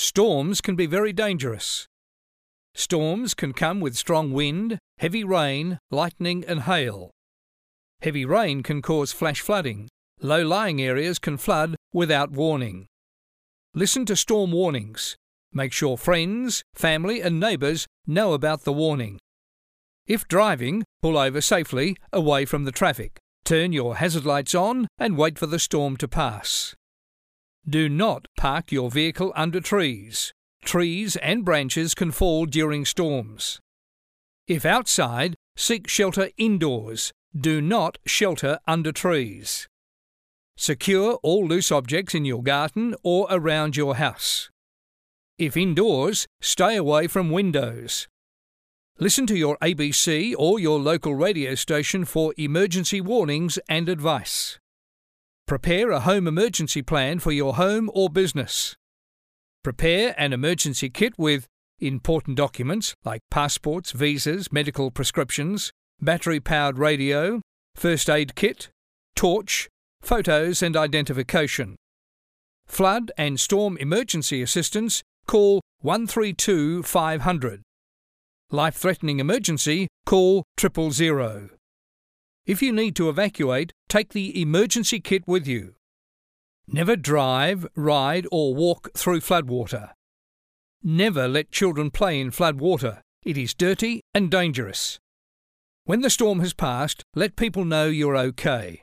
Storms can be very dangerous. Storms can come with strong wind, heavy rain, lightning and hail. Heavy rain can cause flash flooding. Low-lying areas can flood without warning. Listen to storm warnings. Make sure friends, family and neighbours know about the warning. If driving, pull over safely, away from the traffic. Turn your hazard lights on and wait for the storm to pass. Do not park your vehicle under trees. Trees and branches can fall during storms. If outside, seek shelter indoors. Do not shelter under trees. Secure all loose objects in your garden or around your house. If indoors, stay away from windows. Listen to your ABC or your local radio station for emergency warnings and advice. Prepare a home emergency plan for your home or business. Prepare an emergency kit with important documents like passports, visas, medical prescriptions, battery-powered radio, first aid kit, torch, photos and identification. Flood and storm emergency assistance, call 132 500. Life-threatening emergency, call 000. If you need to evacuate, take the emergency kit with you. Never drive, ride or walk through floodwater. Never let children play in floodwater. It is dirty and dangerous. When the storm has passed, let people know you're okay.